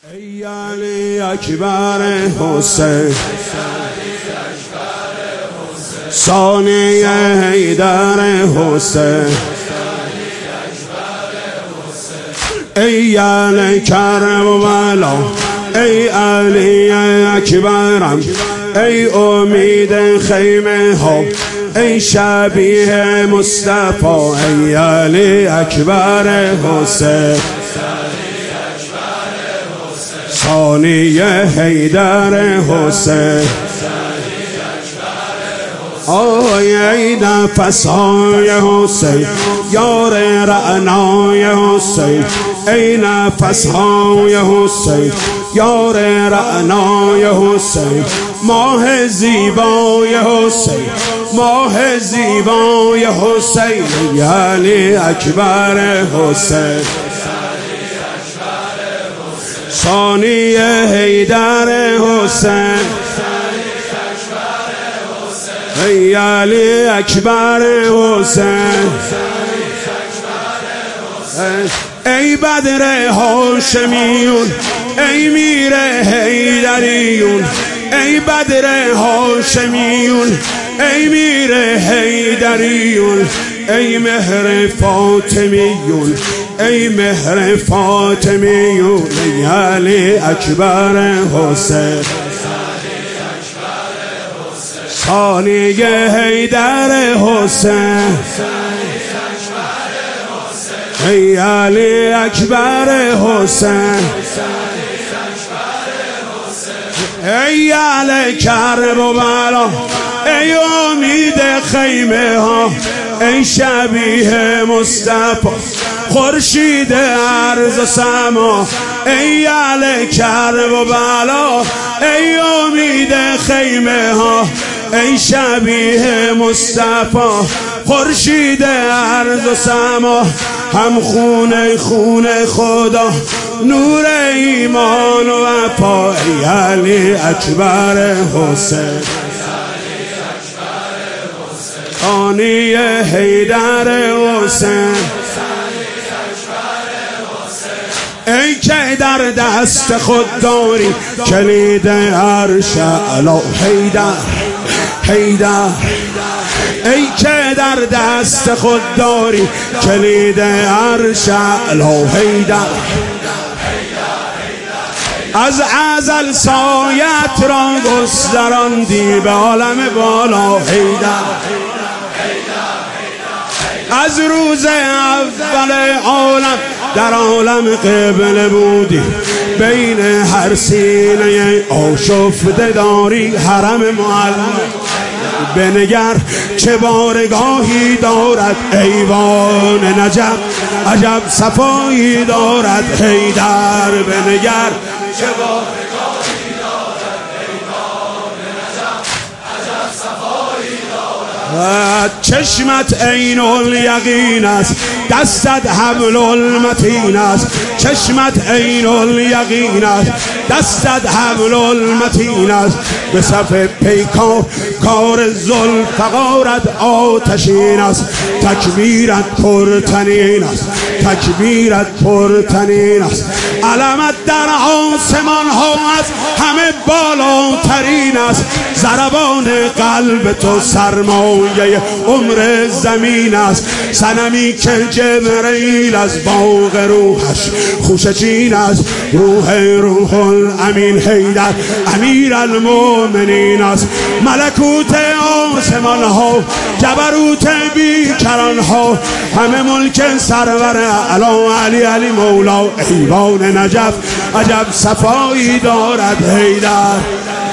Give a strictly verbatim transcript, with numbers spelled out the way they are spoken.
ای علی اکبر حسین ثانی حیدر حسین ای علی کربلا ای علی اکبرم ای امید خیمه ها ای شبیه مصطفی ای علی اکبر حسین ثانی حیدر حسین آی ای نفس های حسین یار رعنای حسین ای نفس های حسین یار رعنای حسین ماه زیبای حسین ماه زیبای حسین علی اکبر حسین ثانی حیدر حسین ای علی اکبر حسین ای بدر هاشمیون ای میر حیدریون ای بدر هاشمیون ای میر حیدریون ای مهر فاطمیون ای مهر فاطمیون ای علی اکبر حسین ثانی حیدر حسین ای علی اکبر حسین ای علی کربلا ای امید خیمه ها ای شبیه مصطفی خورشید ارض و سما ای علی کربلا ای امید خیمه ها ای شبیه مصطفی خورشید ارض و سما هم خونه خونه خدا نور ایمان و وفا ای علی اکبر حسین ثانی حیدر حسین ای که در دست خود داری کلید عرش اعلی حیدر حیدر ای که در دست خود داری کلید عرش اعلی حیدر از ازل سایت را گستراندی به عالم بالا حیدر از روز اول عالم در عالم قبله بودی بین هر سینه آشفته داری حرم معلم بنگر چه بارگاهی دارد ایوان نجف عجب صفایی دارد حیدر بنگر چه بارگاهی دارد ایوان نجف عجب صفایی دارد چشمت عین الیقین است دستت حبل المتین است چشمت عین الیقین است دستت حبل المتین است به صف پیکار کار ذوالفقارت آتشین است تکبیرت پرتنین است تکبیرت پرتنین است علمت در آسمان ها است همه بالاترین است ضربان قلب تو سرمایه عمر زمین است صنمی که جبرئیل از باغ روحش خوش چین است روح روح الامین حیدر امیر المؤمنین است ملکوت آسمان ها جبروت بیکران ها همه ملک سرور اعلی علی علی مولا ایوان نجف عجب صفایی دارد حیدر